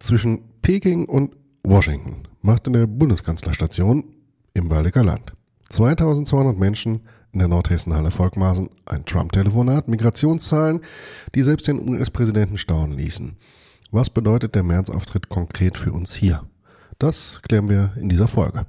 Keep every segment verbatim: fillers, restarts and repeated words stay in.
Zwischen Peking und Washington machte der Bundeskanzlerstation im Waldecker Land. zweitausendzweihundert Menschen in der Nordhessenhalle Volkmarsen, ein Trump-Telefonat, Migrationszahlen, die selbst den U S-Präsidenten staunen ließen. Was bedeutet der März-Auftritt konkret für uns hier? Das klären wir in dieser Folge.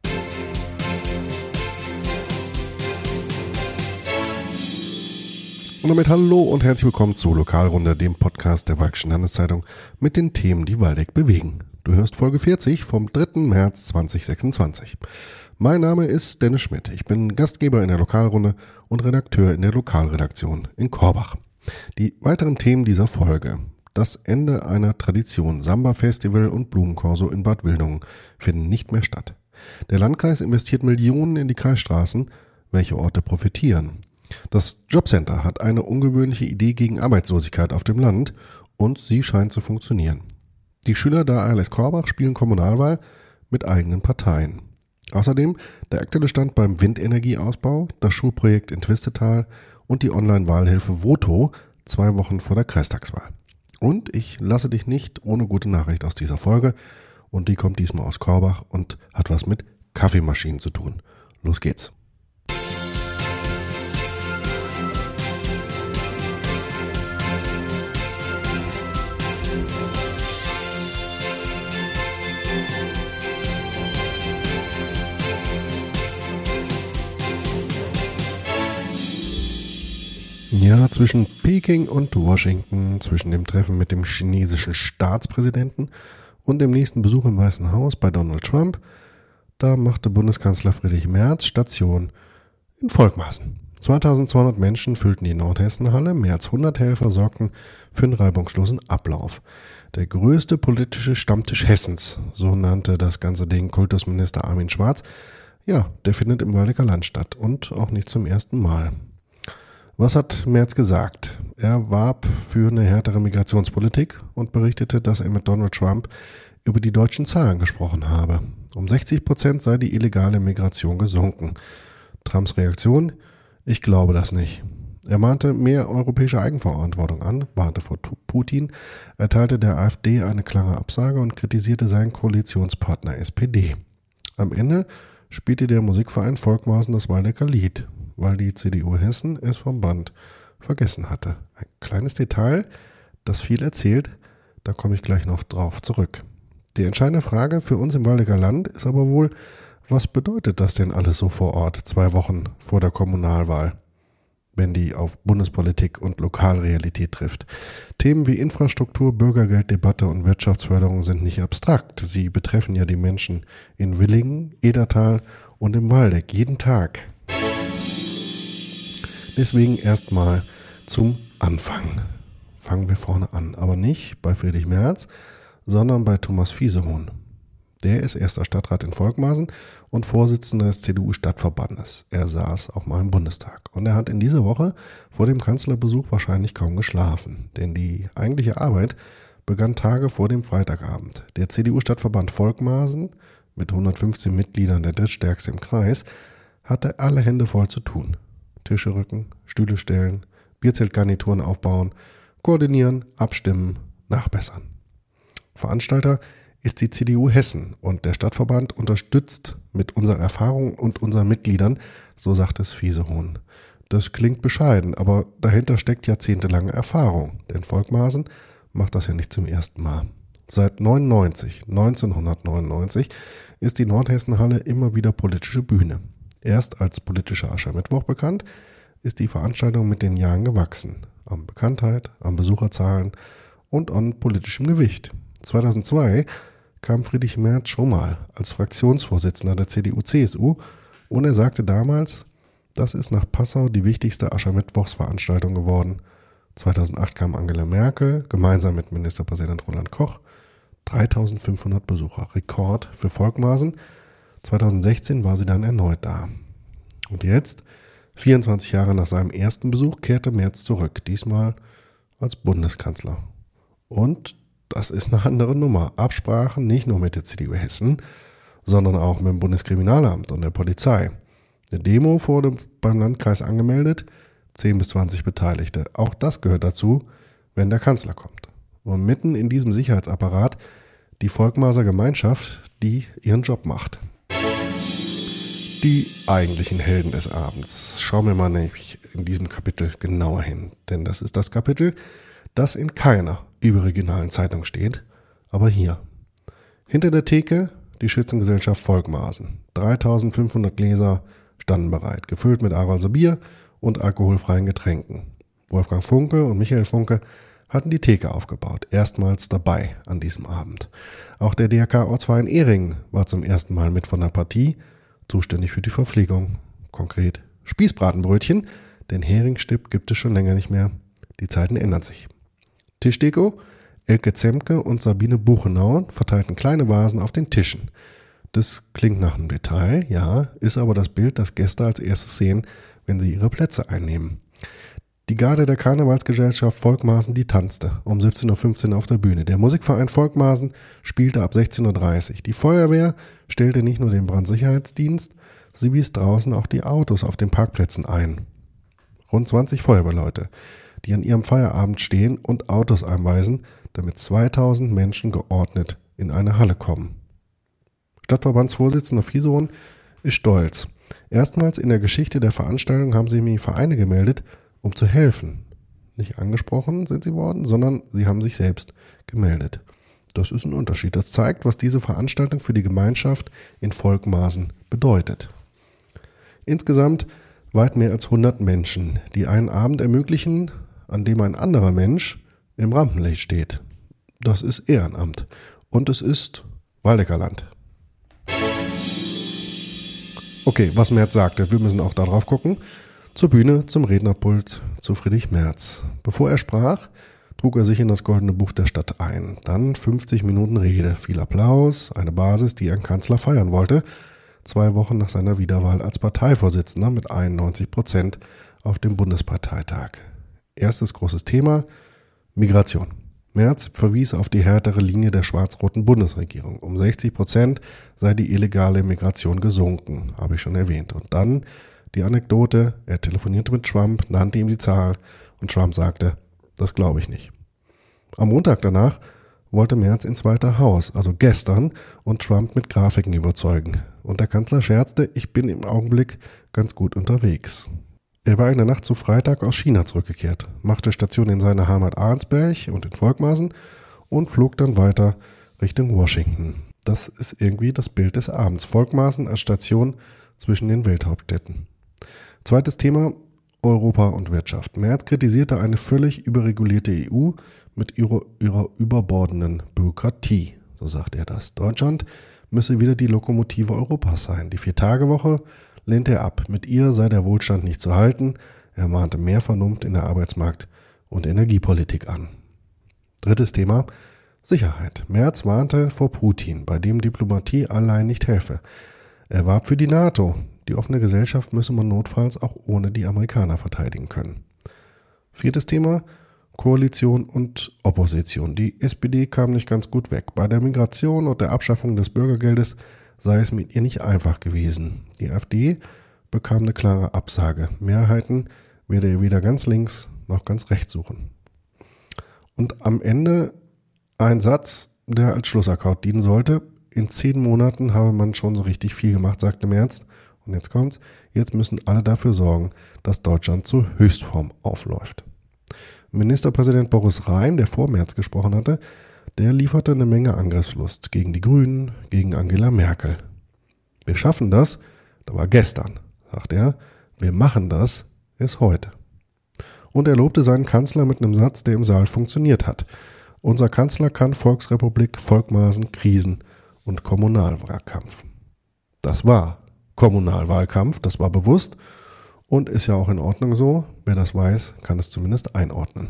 Und damit hallo und herzlich willkommen zu Lokalrunde, dem Podcast der Walkischen Landeszeitung mit den Themen, die Waldeck bewegen. Du hörst Folge vierzig vom dritten März zweitausendsechsundzwanzig. Mein Name ist Dennis Schmidt. Ich bin Gastgeber in der Lokalrunde und Redakteur in der Lokalredaktion in Korbach. Die weiteren Themen dieser Folge. Das Ende einer Tradition. Samba-Festival und Blumenkorso in Bad Wildungen finden nicht mehr statt. Der Landkreis investiert Millionen in die Kreisstraßen. Welche Orte profitieren? Das Jobcenter hat eine ungewöhnliche Idee gegen Arbeitslosigkeit auf dem Land und sie scheint zu funktionieren. Die Schüler der A L S Korbach spielen Kommunalwahl mit eigenen Parteien. Außerdem der aktuelle Stand beim Windenergieausbau, das Schulprojekt in Twistetal und die Online-Wahlhilfe Voto zwei Wochen vor der Kreistagswahl. Und ich lasse dich nicht ohne gute Nachricht aus dieser Folge und die kommt diesmal aus Korbach und hat was mit Kaffeemaschinen zu tun. Los geht's. Ja, zwischen Peking und Washington, zwischen dem Treffen mit dem chinesischen Staatspräsidenten und dem nächsten Besuch im Weißen Haus bei Donald Trump, da machte Bundeskanzler Friedrich Merz Station in Volkmarsen. zweitausendzweihundert Menschen füllten die Nordhessenhalle, mehr als hundert Helfer sorgten für einen reibungslosen Ablauf. Der größte politische Stammtisch Hessens, so nannte das ganze Ding Kultusminister Armin Schwarz, ja, der findet im Waldecker Land statt und auch nicht zum ersten Mal. Was hat Merz gesagt? Er warb für eine härtere Migrationspolitik und berichtete, dass er mit Donald Trump über die deutschen Zahlen gesprochen habe. Um sechzig Prozent sei die illegale Migration gesunken. Trumps Reaktion? Ich glaube das nicht. Er mahnte mehr europäische Eigenverantwortung an, warnte vor Putin, erteilte der AfD eine klare Absage und kritisierte seinen Koalitionspartner S P D. Am Ende spielte der Musikverein Volkmarsen das Waldecker Lied, weil die C D U Hessen es vom Band vergessen hatte. Ein kleines Detail, das viel erzählt, da komme ich gleich noch drauf zurück. Die entscheidende Frage für uns im Waldecker Land ist aber wohl, was bedeutet das denn alles so vor Ort, zwei Wochen vor der Kommunalwahl, wenn die auf Bundespolitik und Lokalrealität trifft? Themen wie Infrastruktur, Bürgergelddebatte und Wirtschaftsförderung sind nicht abstrakt. Sie betreffen ja die Menschen in Willingen, Edertal und im Waldeck jeden Tag. Deswegen erstmal zum Anfang. Fangen wir vorne an, aber nicht bei Friedrich Merz, sondern bei Thomas Fiesehohn. Der ist erster Stadtrat in Volkmarsen und Vorsitzender des C D U-Stadtverbandes. Er saß auch mal im Bundestag. Und er hat in dieser Woche vor dem Kanzlerbesuch wahrscheinlich kaum geschlafen. Denn die eigentliche Arbeit begann Tage vor dem Freitagabend. Der C D U-Stadtverband Volkmarsen, mit hundertfünfzehn Mitgliedern der drittstärkste im Kreis, hatte alle Hände voll zu tun. Tische rücken, Stühle stellen, Bierzeltgarnituren aufbauen, koordinieren, abstimmen, nachbessern. Veranstalter ist die C D U Hessen und der Stadtverband unterstützt mit unserer Erfahrung und unseren Mitgliedern, so sagt es Fiesehohn. Das klingt bescheiden, aber dahinter steckt jahrzehntelange Erfahrung, denn Volkmarsen macht das ja nicht zum ersten Mal. Seit neunzehnhundertneunundneunzig ist die Nordhessenhalle immer wieder politische Bühne. Erst als politischer Aschermittwoch bekannt, ist die Veranstaltung mit den Jahren gewachsen. An Bekanntheit, an Besucherzahlen und an politischem Gewicht. zweitausendzwei kam Friedrich Merz schon mal als Fraktionsvorsitzender der C D U C S U und er sagte damals, das ist nach Passau die wichtigste Aschermittwochsveranstaltung geworden. zweitausendacht kam Angela Merkel, gemeinsam mit Ministerpräsident Roland Koch, dreitausendfünfhundert Besucher, Rekord für Volkmarsen. zweitausendsechzehn war sie dann erneut da. Und jetzt, vierundzwanzig Jahre nach seinem ersten Besuch, kehrte Merz zurück, diesmal als Bundeskanzler. Und das ist eine andere Nummer. Absprachen nicht nur mit der C D U Hessen, sondern auch mit dem Bundeskriminalamt und der Polizei. Eine Demo wurde beim Landkreis angemeldet, zehn bis zwanzig Beteiligte. Auch das gehört dazu, wenn der Kanzler kommt. Und mitten in diesem Sicherheitsapparat Die Volkmaßer Gemeinschaft, die ihren Job macht. Die eigentlichen Helden des Abends. Schauen wir mal nämlich in diesem Kapitel genauer hin. Denn das ist das Kapitel, das in keiner überregionalen Zeitung steht, aber hier. Hinter der Theke die Schützengesellschaft Volkmaßen. dreitausendfünfhundert Gläser standen bereit, gefüllt mit Aralser Bier und alkoholfreien Getränken. Wolfgang Funke und Michael Funke hatten die Theke aufgebaut, erstmals dabei an diesem Abend. Auch der D R K-Ortsverein Ehringen war zum ersten Mal mit von der Partie, zuständig für die Verpflegung. Konkret Spießbratenbrötchen, denn Heringstipp gibt es schon länger nicht mehr. Die Zeiten ändern sich. Tischdeko, Elke Zemke und Sabine Buchenau verteilten kleine Vasen auf den Tischen. Das klingt nach einem Detail, ja, ist aber das Bild, das Gäste als erstes sehen, wenn sie ihre Plätze einnehmen. Die Garde der Karnevalsgesellschaft Volkmaßen, die tanzte um siebzehn Uhr fünfzehn auf der Bühne. Der Musikverein Volkmaßen spielte ab sechzehn Uhr dreißig. Die Feuerwehr stellte nicht nur den Brandsicherheitsdienst, sie wies draußen auch die Autos auf den Parkplätzen ein. Rund zwanzig Feuerwehrleute, die an ihrem Feierabend stehen und Autos einweisen, damit zweitausend Menschen geordnet in eine Halle kommen. Stadtverbandsvorsitzender Fiesohn ist stolz. Erstmals in der Geschichte der Veranstaltung haben sich die Vereine gemeldet, um zu helfen. Nicht angesprochen sind sie worden, sondern sie haben sich selbst gemeldet. Das ist ein Unterschied. Das zeigt, was diese Veranstaltung für die Gemeinschaft in Volkmaßen bedeutet. Insgesamt weit mehr als hundert Menschen, die einen Abend ermöglichen, an dem ein anderer Mensch im Rampenlicht steht. Das ist Ehrenamt. Und es ist Waldeckerland. Okay, was Merz sagte, wir müssen auch darauf gucken. Zur Bühne, zum Rednerpult, zu Friedrich Merz. Bevor er sprach, trug er sich in das Goldene Buch der Stadt ein. Dann fünfzig Minuten Rede, viel Applaus, eine Basis, die ein Kanzler feiern wollte. Zwei Wochen nach seiner Wiederwahl als Parteivorsitzender mit einundneunzig Prozent auf dem Bundesparteitag. Erstes großes Thema, Migration. Merz verwies auf die härtere Linie der schwarz-roten Bundesregierung. Um sechzig Prozent sei die illegale Migration gesunken, habe ich schon erwähnt. Und dann die Anekdote, er telefonierte mit Trump, nannte ihm die Zahl und Trump sagte, das glaube ich nicht. Am Montag danach wollte Merz ins Weiße Haus, also gestern, und Trump mit Grafiken überzeugen. Und der Kanzler scherzte, ich bin im Augenblick ganz gut unterwegs. Er war in der Nacht zu Freitag aus China zurückgekehrt, machte Station in seiner Heimat Arnsberg und in Volkmaßen und flog dann weiter Richtung Washington. Das ist irgendwie das Bild des Abends. Volkmaßen als Station zwischen den Welthauptstädten. Zweites Thema, Europa und Wirtschaft. Merz kritisierte eine völlig überregulierte E U mit ihrer, ihrer überbordenden Bürokratie, so sagte er das. Deutschland müsse wieder die Lokomotive Europas sein. Die Vier-Tage-Woche lehnte er ab. Mit ihr sei der Wohlstand nicht zu halten. Er mahnte mehr Vernunft in der Arbeitsmarkt- und Energiepolitik an. Drittes Thema, Sicherheit. Merz warnte vor Putin, bei dem Diplomatie allein nicht helfe. Er warb für die NATO. Die offene Gesellschaft müsse man notfalls auch ohne die Amerikaner verteidigen können. Viertes Thema, Koalition und Opposition. Die S P D kam nicht ganz gut weg. Bei der Migration und der Abschaffung des Bürgergeldes sei es mit ihr nicht einfach gewesen. Die AfD bekam eine klare Absage. Mehrheiten werde er weder ganz links noch ganz rechts suchen. Und am Ende ein Satz, der als Schlussakkord dienen sollte. In zehn Monaten habe man schon so richtig viel gemacht, sagte Merz. Und jetzt kommt's, jetzt müssen alle dafür sorgen, dass Deutschland zur Höchstform aufläuft. Ministerpräsident Boris Rhein, der vor Merz gesprochen hatte, der lieferte eine Menge Angriffslust gegen die Grünen, gegen Angela Merkel. Wir schaffen das, das war gestern, sagt er. Wir machen das, ist heute. Und er lobte seinen Kanzler mit einem Satz, der im Saal funktioniert hat. Unser Kanzler kann Volksrepublik, Volkmaßen, Krisen und Kommunalwahlkampf. Das war Kommunalwahlkampf, das war bewusst und ist ja auch in Ordnung so. Wer das weiß, kann es zumindest einordnen.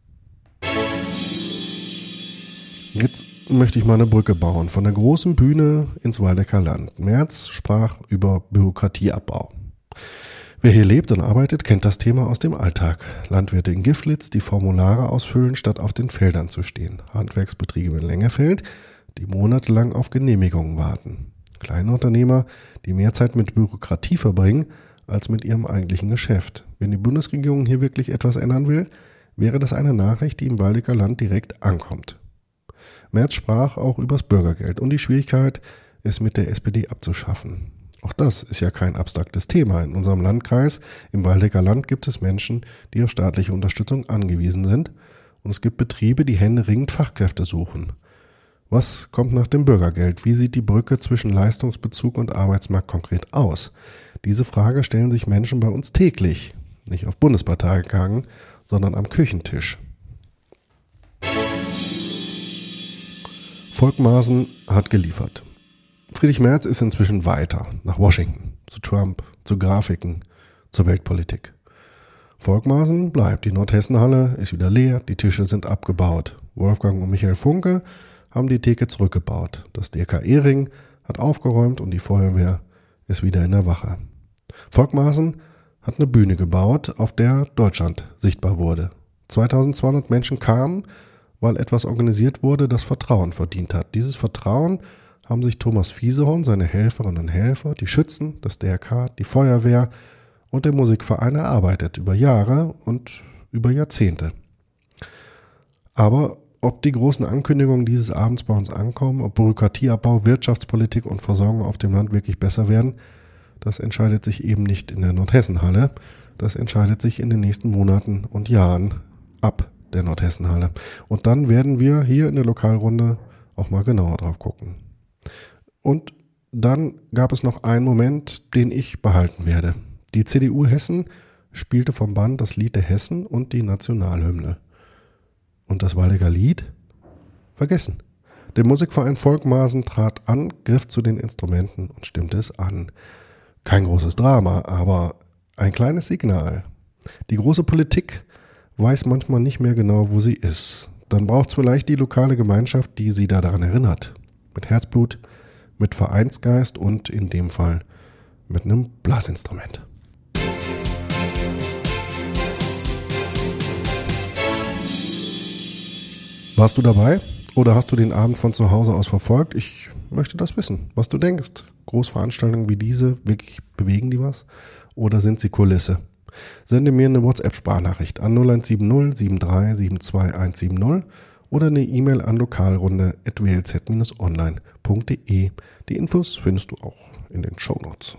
Jetzt möchte ich mal eine Brücke bauen, von der großen Bühne ins Waldecker Land. Merz sprach über Bürokratieabbau. Wer hier lebt und arbeitet, kennt das Thema aus dem Alltag. Landwirte in Giflitz, die Formulare ausfüllen, statt auf den Feldern zu stehen. Handwerksbetriebe in Lengefeld, die monatelang auf Genehmigungen warten. Kleine Unternehmer, die mehr Zeit mit Bürokratie verbringen, als mit ihrem eigentlichen Geschäft. Wenn die Bundesregierung hier wirklich etwas ändern will, wäre das eine Nachricht, die im Waldecker Land direkt ankommt. Merz sprach auch übers Bürgergeld und die Schwierigkeit, es mit der S P D abzuschaffen. Auch das ist ja kein abstraktes Thema. In unserem Landkreis, im Waldecker Land, gibt es Menschen, die auf staatliche Unterstützung angewiesen sind. Und es gibt Betriebe, die händeringend Fachkräfte suchen. Was kommt nach dem Bürgergeld? Wie sieht die Brücke zwischen Leistungsbezug und Arbeitsmarkt konkret aus? Diese Frage stellen sich Menschen bei uns täglich. Nicht auf Bundesparteitagen, sondern am Küchentisch. Volk Maaßen hat geliefert. Friedrich Merz ist inzwischen weiter, nach Washington, zu Trump, zu Grafiken, zur Weltpolitik. Volk Maaßen bleibt, die Nordhessenhalle ist wieder leer, die Tische sind abgebaut. Wolfgang und Michael Funke haben die Theke zurückgebaut. Das D K Ehring hat aufgeräumt und die Feuerwehr ist wieder in der Wache. Volk Maaßen hat eine Bühne gebaut, auf der Deutschland sichtbar wurde. zweitausendzweihundert Menschen kamen, weil etwas organisiert wurde, das Vertrauen verdient hat. Dieses Vertrauen haben sich Thomas Fiesehorn, seine Helferinnen und Helfer, die Schützen, das D R K, die Feuerwehr und der Musikverein erarbeitet, über Jahre und über Jahrzehnte. Aber ob die großen Ankündigungen dieses Abends bei uns ankommen, ob Bürokratieabbau, Wirtschaftspolitik und Versorgung auf dem Land wirklich besser werden, das entscheidet sich eben nicht in der Nordhessenhalle. Das entscheidet sich in den nächsten Monaten und Jahren ab der Nordhessenhalle. Und dann werden wir hier in der Lokalrunde auch mal genauer drauf gucken. Und dann gab es noch einen Moment, den ich behalten werde. Die C D U Hessen spielte vom Band das Lied der Hessen und die Nationalhymne. Und das Waldecker Lied? Vergessen. Der Musikverein Volk Maaßen trat an, griff zu den Instrumenten und stimmte es an. Kein großes Drama, aber ein kleines Signal. Die große Politik weiß manchmal nicht mehr genau, wo sie ist. Dann braucht es vielleicht die lokale Gemeinschaft, die sie da daran erinnert. Mit Herzblut, mit Vereinsgeist und in dem Fall mit einem Blasinstrument. Warst du dabei oder hast du den Abend von zu Hause aus verfolgt? Ich möchte das wissen, was du denkst. Großveranstaltungen wie diese, wirklich bewegen die was? Oder sind sie Kulisse? Sende mir eine WhatsApp-Sprachnachricht an null eins sieben null sieben drei sieben zwei eins sieben null oder eine E-Mail an lokalrunde at w l z dash online punkt d e. Die Infos findest du auch in den Shownotes.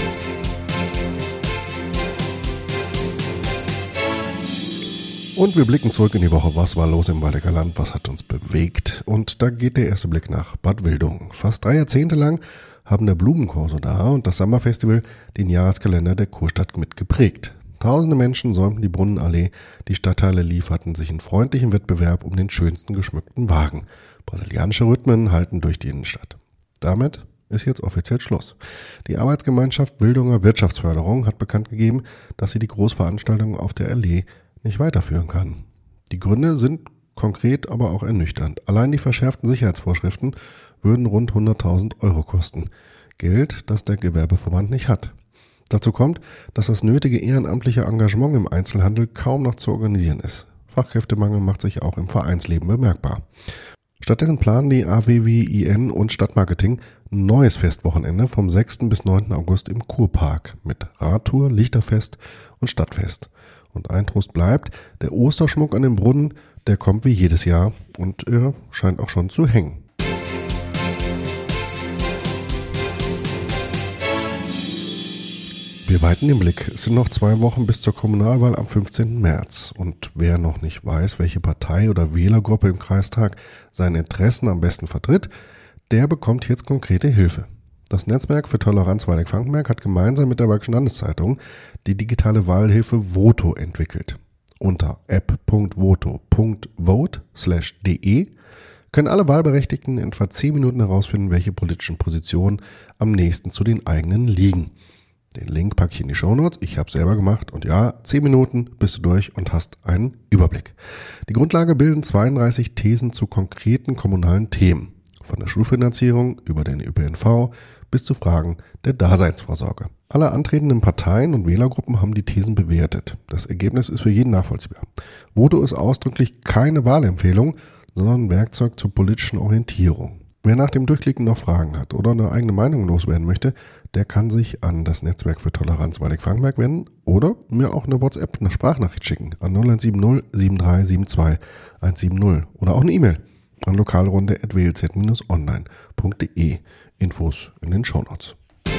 Und wir blicken zurück in die Woche. Was war los im Waldecker Land? Was hat uns bewegt? Und da geht der erste Blick nach Bad Wildungen. Fast drei Jahrzehnte lang haben der Blumenkorso da und das Sommerfestival den Jahreskalender der Kurstadt mitgeprägt. Tausende Menschen säumten die Brunnenallee, die Stadtteile lieferten sich in freundlichem Wettbewerb um den schönsten geschmückten Wagen. Brasilianische Rhythmen halten durch die Innenstadt. Damit ist jetzt offiziell Schluss. Die Arbeitsgemeinschaft Wildunger Wirtschaftsförderung hat bekannt gegeben, dass sie die Großveranstaltungen auf der Allee nicht weiterführen kann. Die Gründe sind konkret, aber auch ernüchternd. Allein die verschärften Sicherheitsvorschriften würden rund hunderttausend Euro kosten. Geld, das der Gewerbeverband nicht hat. Dazu kommt, dass das nötige ehrenamtliche Engagement im Einzelhandel kaum noch zu organisieren ist. Fachkräftemangel macht sich auch im Vereinsleben bemerkbar. Stattdessen planen die A W W I N und Stadtmarketing ein neues Festwochenende vom sechsten bis neunten August im Kurpark mit Radtour, Lichterfest und Stadtfest. Und ein Trost bleibt, der Osterschmuck an dem Brunnen, der kommt wie jedes Jahr und er scheint auch schon zu hängen. Wir weiten den Blick. Es sind noch zwei Wochen bis zur Kommunalwahl am fünfzehnten März. Und wer noch nicht weiß, welche Partei oder Wählergruppe im Kreistag seine Interessen am besten vertritt, der bekommt jetzt konkrete Hilfe. Das Netzwerk für Toleranz Waldeck-Frankenberg hat gemeinsam mit der Bergischen Landeszeitung die digitale Wahlhilfe Voto entwickelt. Unter app punkt voto punkt vote slash de können alle Wahlberechtigten in etwa zehn Minuten herausfinden, welche politischen Positionen am nächsten zu den eigenen liegen. Den Link packe ich in die Shownotes. Ich habe es selber gemacht und ja, zehn Minuten bist du durch und hast einen Überblick. Die Grundlage bilden zweiunddreißig Thesen zu konkreten kommunalen Themen. Von der Schulfinanzierung über den Ö P N V bis zu Fragen der Daseinsvorsorge. Alle antretenden Parteien und Wählergruppen haben die Thesen bewertet. Das Ergebnis ist für jeden nachvollziehbar. Voto ist ausdrücklich keine Wahlempfehlung, sondern ein Werkzeug zur politischen Orientierung. Wer nach dem Durchklicken noch Fragen hat oder eine eigene Meinung loswerden möchte, der kann sich an das Netzwerk für Toleranz Waldeck-Frankenberg wenden oder mir auch eine WhatsApp, eine Sprachnachricht schicken an null eins sieben null sieben drei sieben zwei eins sieben null oder auch eine E-Mail an lokalrunde at w l z dash online punkt d e. Infos in den Shownotes.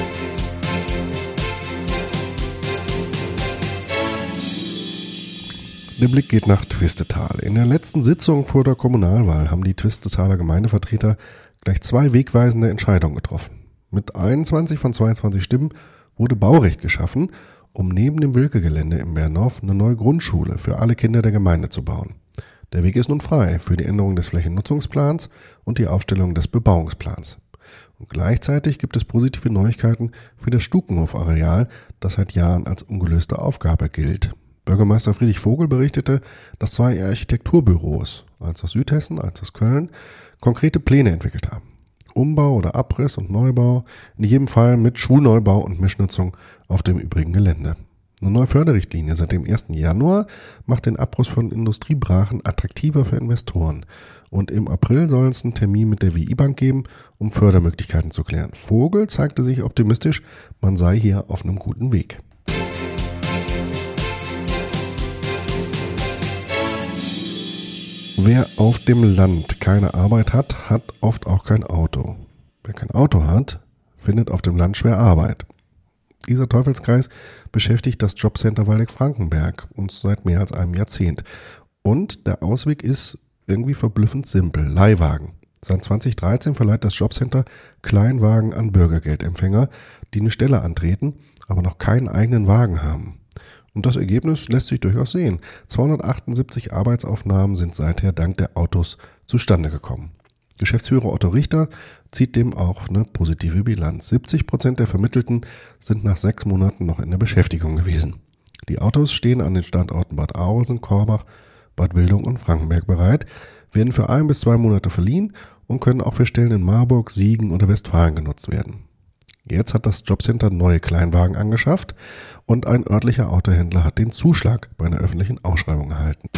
Der Blick geht nach Twistetal. In der letzten Sitzung vor der Kommunalwahl haben die Twistetaler Gemeindevertreter gleich zwei wegweisende Entscheidungen getroffen. Mit einundzwanzig von zweiundzwanzig Stimmen wurde Baurecht geschaffen, um neben dem Wilke-Gelände im Bernhof eine neue Grundschule für alle Kinder der Gemeinde zu bauen. Der Weg ist nun frei für die Änderung des Flächennutzungsplans und die Aufstellung des Bebauungsplans. Und gleichzeitig gibt es positive Neuigkeiten für das Stukenhof-Areal, das seit Jahren als ungelöste Aufgabe gilt. Bürgermeister Friedrich Vogel berichtete, dass zwei Architekturbüros, eins aus Südhessen, eins aus Köln, konkrete Pläne entwickelt haben. Umbau oder Abriss und Neubau, in jedem Fall mit Schulneubau und Mischnutzung auf dem übrigen Gelände. Eine neue Förderrichtlinie seit dem ersten Januar macht den Abriss von Industriebrachen attraktiver für Investoren. Und im April soll es einen Termin mit der W I-Bank geben, um Fördermöglichkeiten zu klären. Vogel zeigte sich optimistisch, man sei hier auf einem guten Weg. Wer auf dem Land keine Arbeit hat, hat oft auch kein Auto. Wer kein Auto hat, findet auf dem Land schwer Arbeit. Dieser Teufelskreis beschäftigt das Jobcenter Waldeck-Frankenberg uns seit mehr als einem Jahrzehnt. Und der Ausweg ist irgendwie verblüffend simpel: Leihwagen. Seit zweitausenddreizehn verleiht das Jobcenter Kleinwagen an Bürgergeldempfänger, die eine Stelle antreten, aber noch keinen eigenen Wagen haben. Und das Ergebnis lässt sich durchaus sehen. zweihundertachtundsiebzig Arbeitsaufnahmen sind seither dank der Autos zustande gekommen. Geschäftsführer Otto Richter zieht dem auch eine positive Bilanz. siebzig Prozent der Vermittelten sind nach sechs Monaten noch in der Beschäftigung gewesen. Die Autos stehen an den Standorten Bad Arolsen, Korbach, Bad Wildung und Frankenberg bereit, werden für ein bis zwei Monate verliehen und können auch für Stellen in Marburg, Siegen oder Westfalen genutzt werden. Jetzt hat das Jobcenter neue Kleinwagen angeschafft und ein örtlicher Autohändler hat den Zuschlag bei einer öffentlichen Ausschreibung erhalten.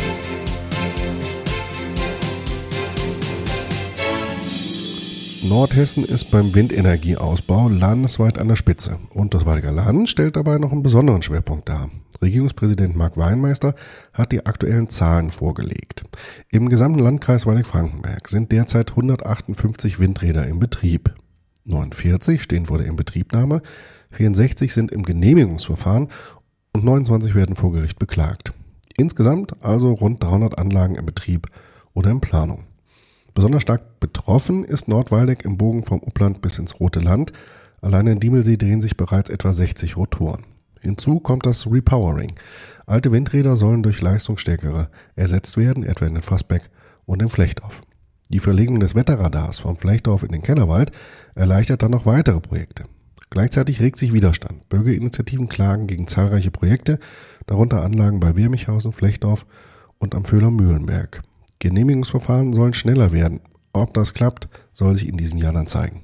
Nordhessen ist beim Windenergieausbau landesweit an der Spitze und das Waldecker Land stellt dabei noch einen besonderen Schwerpunkt dar. Regierungspräsident Marc Weinmeister hat die aktuellen Zahlen vorgelegt. Im gesamten Landkreis Waldeck-Frankenberg sind derzeit hundertachtundfünfzig Windräder im Betrieb. neunundvierzig stehen vor der Inbetriebnahme, vierundsechzig sind im Genehmigungsverfahren und neunundzwanzig werden vor Gericht beklagt. Insgesamt also rund dreihundert Anlagen im Betrieb oder in Planung. Besonders stark betroffen ist Nordwaldeck im Bogen vom Upland bis ins Rote Land. Allein in Diemelsee drehen sich bereits etwa sechzig Rotoren. Hinzu kommt das Repowering. Alte Windräder sollen durch leistungsstärkere ersetzt werden, etwa in den Fassbeck und in Flechtdorf. Die Verlegung des Wetterradars vom Flechtdorf in den Kellerwald erleichtert dann noch weitere Projekte. Gleichzeitig regt sich Widerstand. Bürgerinitiativen klagen gegen zahlreiche Projekte, darunter Anlagen bei Wirmichhausen, Flechtdorf und am Föhler Mühlenberg. Genehmigungsverfahren sollen schneller werden. Ob das klappt, soll sich in diesem Jahr dann zeigen.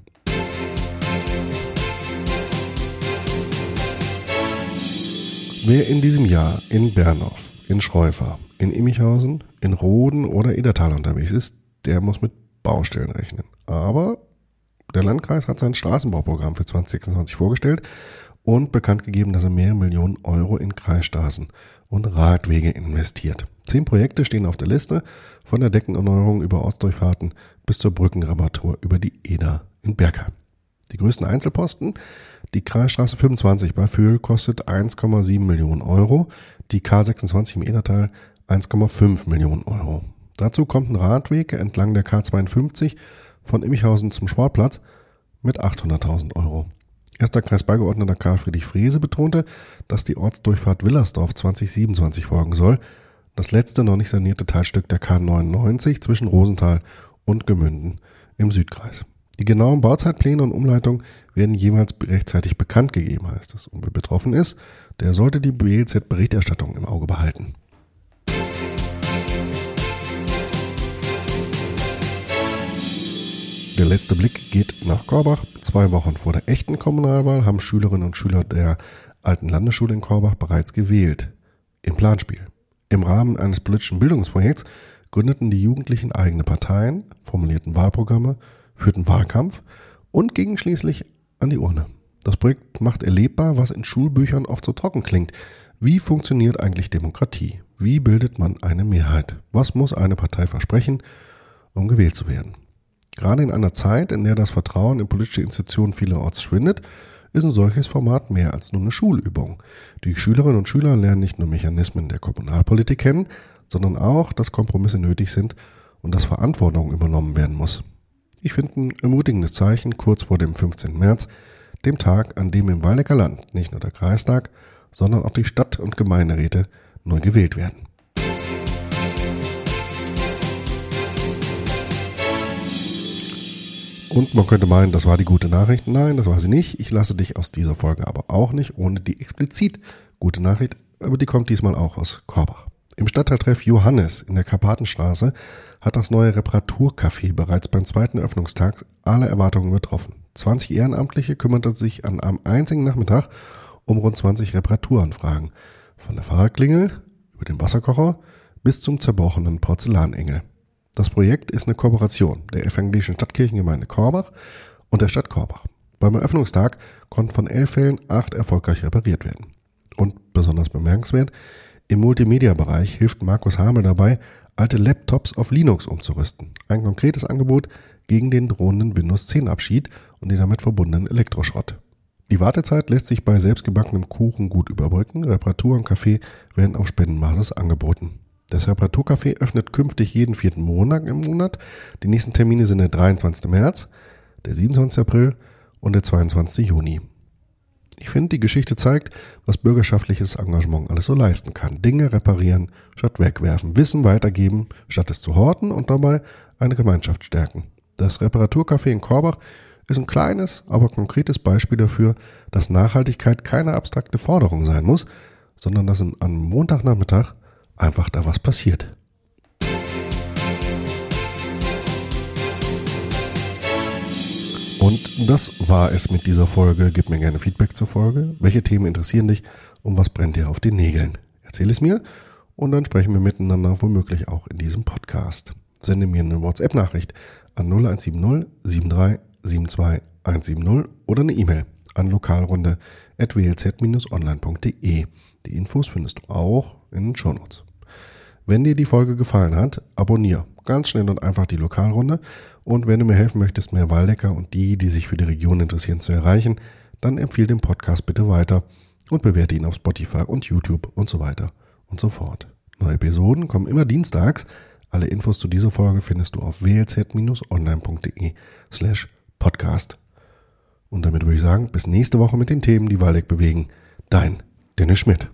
Wer in diesem Jahr in Bernhof, in Schreufer, in Immichhausen, in Roden oder Edertal unterwegs ist, der muss mit Baustellen rechnen. Aber der Landkreis hat sein Straßenbauprogramm für zwanzig sechsundzwanzig vorgestellt und bekannt gegeben, dass er mehrere Millionen Euro in Kreisstraßen und Radwege investiert. Zehn Projekte stehen auf der Liste, von der Deckenerneuerung über Ortsdurchfahrten bis zur Brückenreparatur über die Eder in Bergheim. Die größten Einzelposten: die Kreisstraße fünfundzwanzig bei Föhl kostet eins Komma sieben Millionen Euro, die K sechsundzwanzig im Edertal eins Komma fünf Millionen Euro. Dazu kommt ein Radweg entlang der K zweiundfünfzig von Immichhausen zum Sportplatz mit achthunderttausend Euro. Erster Kreisbeigeordneter Karl Friedrich Frese betonte, dass die Ortsdurchfahrt Willersdorf zwanzig siebenundzwanzig folgen soll, das letzte noch nicht sanierte Teilstück der K neunundneunzig zwischen Rosenthal und Gemünden im Südkreis. Die genauen Bauzeitpläne und Umleitungen werden jeweils rechtzeitig bekannt gegeben, heißt es. Und wer betroffen ist, der sollte die B L Z-Berichterstattung im Auge behalten. Der letzte Blick geht nach Korbach. Zwei Wochen vor der echten Kommunalwahl haben Schülerinnen und Schüler der alten Landesschule in Korbach bereits gewählt. Im Planspiel. Im Rahmen eines politischen Bildungsprojekts gründeten die Jugendlichen eigene Parteien, formulierten Wahlprogramme, führten Wahlkampf und gingen schließlich an die Urne. Das Projekt macht erlebbar, was in Schulbüchern oft so trocken klingt. Wie funktioniert eigentlich Demokratie? Wie bildet man eine Mehrheit? Was muss eine Partei versprechen? um gewählt zu werden. Gerade in einer Zeit, in der das Vertrauen in politische Institutionen vielerorts schwindet, ist ein solches Format mehr als nur eine Schulübung. Die Schülerinnen und Schüler lernen nicht nur Mechanismen der Kommunalpolitik kennen, sondern auch, dass Kompromisse nötig sind und dass Verantwortung übernommen werden muss. Ich finde ein ermutigendes Zeichen kurz vor dem fünfzehnten März, dem Tag, an dem im Waldecker Land nicht nur der Kreistag, sondern auch die Stadt- und Gemeinderäte neu gewählt werden. Und man könnte meinen, das war die gute Nachricht. Nein, das war sie nicht. Ich lasse dich aus dieser Folge aber auch nicht ohne die explizit gute Nachricht, aber die kommt diesmal auch aus Korbach. Im Stadtteiltreff Johannes in der Karpatenstraße hat das neue Reparaturcafé bereits beim zweiten Öffnungstag alle Erwartungen übertroffen. zwanzig Ehrenamtliche kümmerten sich an einem einzigen Nachmittag um rund zwanzig Reparaturanfragen. Von der Fahrradklingel über den Wasserkocher bis zum zerbrochenen Porzellanengel. Das Projekt ist eine Kooperation der evangelischen Stadtkirchengemeinde Korbach und der Stadt Korbach. Beim Eröffnungstag konnten von elf Fällen acht erfolgreich repariert werden. Und besonders bemerkenswert, im Multimedia-Bereich hilft Markus Hamel dabei, alte Laptops auf Linux umzurüsten. Ein konkretes Angebot gegen den drohenden Windows zehn Abschied und den damit verbundenen Elektroschrott. Die Wartezeit lässt sich bei selbstgebackenem Kuchen gut überbrücken. Reparatur und Kaffee werden auf Spendenbasis angeboten. Das Reparaturcafé öffnet künftig jeden vierten Montag im Monat. Die nächsten Termine sind der dreiundzwanzigsten März, der siebenundzwanzigsten April und der zweiundzwanzigsten Juni. Ich finde, die Geschichte zeigt, was bürgerschaftliches Engagement alles so leisten kann. Dinge reparieren statt wegwerfen, Wissen weitergeben statt es zu horten und dabei eine Gemeinschaft stärken. Das Reparaturcafé in Korbach ist ein kleines, aber konkretes Beispiel dafür, dass Nachhaltigkeit keine abstrakte Forderung sein muss, sondern dass an einem Montagnachmittag einfach da was passiert. Und das war es mit dieser Folge. Gib mir gerne Feedback zur Folge. Welche Themen interessieren dich und was brennt dir auf den Nägeln? Erzähl es mir und dann sprechen wir miteinander womöglich auch in diesem Podcast. Sende mir eine WhatsApp-Nachricht an null eins sieben null sieben drei sieben zwei eins sieben null oder eine E-Mail an lokalrunde at w l z dash online punkt d e. Die Infos findest du auch in den Shownotes. Wenn dir die Folge gefallen hat, abonniere ganz schnell und einfach die Lokalrunde. Und wenn du mir helfen möchtest, mehr Waldecker und die, die sich für die Region interessieren, zu erreichen, dann empfehle den Podcast bitte weiter und bewerte ihn auf Spotify und YouTube und so weiter und so fort. Neue Episoden kommen immer dienstags. Alle Infos zu dieser Folge findest du auf w l z dash online punkt d e slash podcast. Und damit würde ich sagen, bis nächste Woche mit den Themen, die Waldeck bewegen. Dein Dennis Schmidt.